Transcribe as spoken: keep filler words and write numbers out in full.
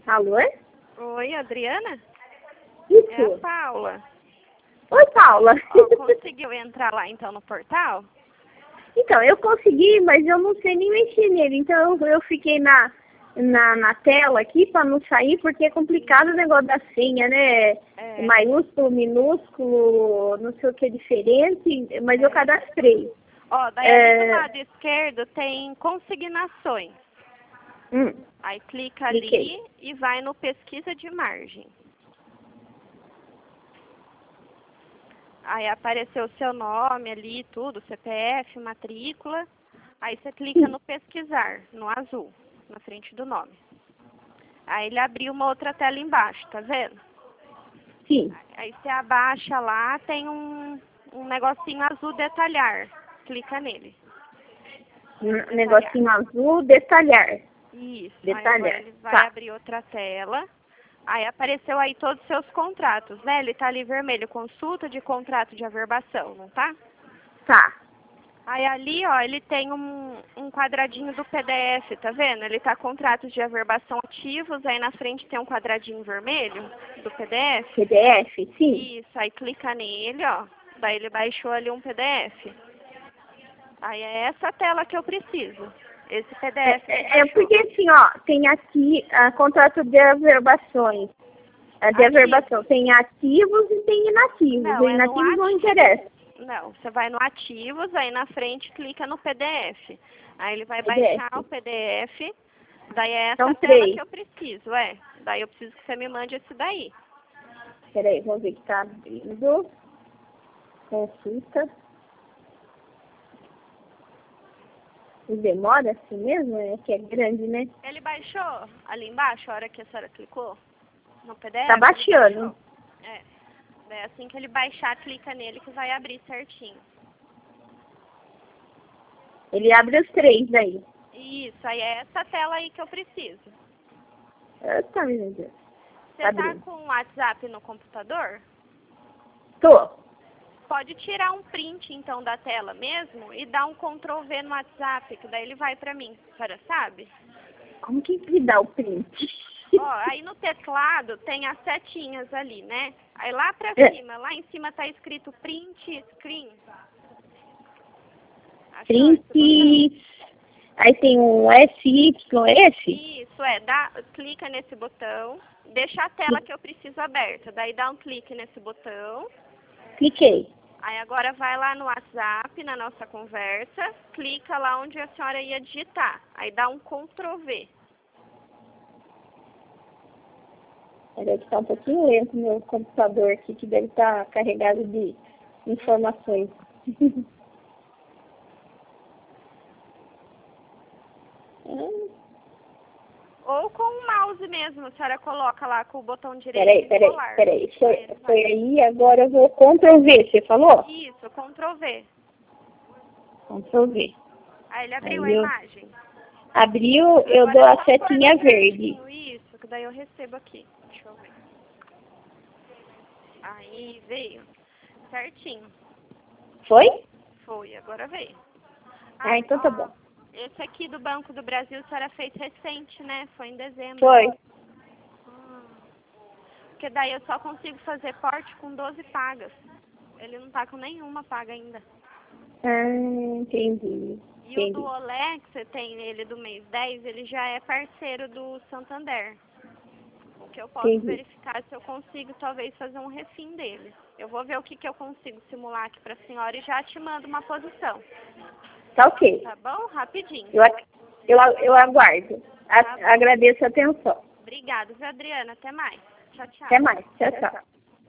Alô? Oi, Adriana? Isso. É a Paula. Oi, Paula. Ó, conseguiu entrar lá então no portal? Então, eu consegui, mas eu não sei nem mexer nele. Então, eu fiquei na, na, na tela aqui para não sair, porque é complicado o negócio da senha, né? É. Maiúsculo, minúsculo, não sei o que é diferente, mas É. eu cadastrei. Ó, daí É... ali do lado esquerdo tem consignações. Hum. Aí clica Cliquei. ali e vai no pesquisa de margem. Aí apareceu o seu nome ali, tudo, C P F, matrícula. Aí você clica no pesquisar, no azul, na frente do nome. Aí ele abriu uma outra tela embaixo, tá vendo? Sim. Aí você abaixa lá, tem um, um negocinho azul detalhar. Clica nele. Um negocinho azul, detalhar. Isso. Detalhar. Aí agora ele vai Tá. abrir outra tela. Aí apareceu aí todos os seus contratos, né? Ele tá ali vermelho, consulta de contrato de averbação, não tá? Tá. Aí ali, ó, ele tem um, um quadradinho do P D F, tá vendo? Ele tá contratos de averbação ativos, aí na frente tem um quadradinho vermelho do P D F. P D F? Sim. Isso, aí clica nele, ó. Daí ele baixou ali um P D F. Aí é essa tela que eu preciso. Esse P D F. É, é, é porque assim, ó, tem aqui a contrato de averbações. A de Ativo. averbação tem ativos e tem inativos. Não, O é no inativo não ativo. interessa. Não, você vai no ativos, aí na frente clica no P D F. Aí ele vai P D F. baixar o P D F. Daí é essa São tela três. que eu preciso, é. Daí eu preciso que você me mande esse daí. Peraí, vamos ver que tá abrindo. Consulta. E demora assim mesmo? É que é grande, né? Ele baixou ali embaixo, a hora que a senhora clicou no P D F? Tá baixando. É. Daí assim que ele baixar, clica nele que vai abrir certinho. Ele abre os três daí. Isso, aí é essa tela aí que eu preciso. Eita, meu Deus. Você Tá tá abrindo. com o WhatsApp no computador? Tô. Pode tirar um print, então, da tela mesmo e dar um control V no WhatsApp, que daí ele vai pra mim, a senhora sabe? Como que me dá o print? Ó, aí no teclado tem as setinhas ali, né? Aí lá pra É. cima, lá em cima tá escrito print screen. Achou Print. esse botão? Aí tem um S Y S. Isso, é, dá, clica nesse botão, deixa a tela que eu preciso aberta, daí dá um clique nesse botão. Cliquei. Aí agora vai lá no WhatsApp, na nossa conversa, clica lá onde a senhora ia digitar. Aí dá um control V. Deve estar um pouquinho lento o meu computador aqui, que deve estar carregado de informações. Hum, Ou com o mouse mesmo, a senhora coloca lá com o botão direito Peraí, e peraí, colar. peraí. Foi, Aí ele foi vai. aí, agora eu vou control V, você falou? Isso, control V. control V. Aí ele abriu Aí a eu imagem. abriu, eu Agora dou é a só setinha pôr no verde. cantinho, isso, que daí eu recebo aqui. Deixa eu ver. Aí veio. Certinho. Foi? Foi, agora veio. Ah, então tá ó, bom. Esse aqui do Banco do Brasil a senhora fez recente, né? Foi em dezembro. Foi. Ah, porque daí eu só consigo fazer porte com doze pagas. Ele não tá com nenhuma paga ainda. Ah, entendi. E Entendi. o do Olé, que você tem ele do mês dez, ele já é parceiro do Santander. O que eu posso Entendi. verificar se eu consigo talvez fazer um refim dele. Eu vou ver o que, que eu consigo simular aqui pra senhora e já te mando uma posição. Tá ok. Tá bom? Rapidinho. Eu, ac- eu, a- eu aguardo. A- Tá bom. agradeço a atenção. Obrigada, viu, Adriana? Até mais. Tchau, tchau. Até mais. Tchau, tchau.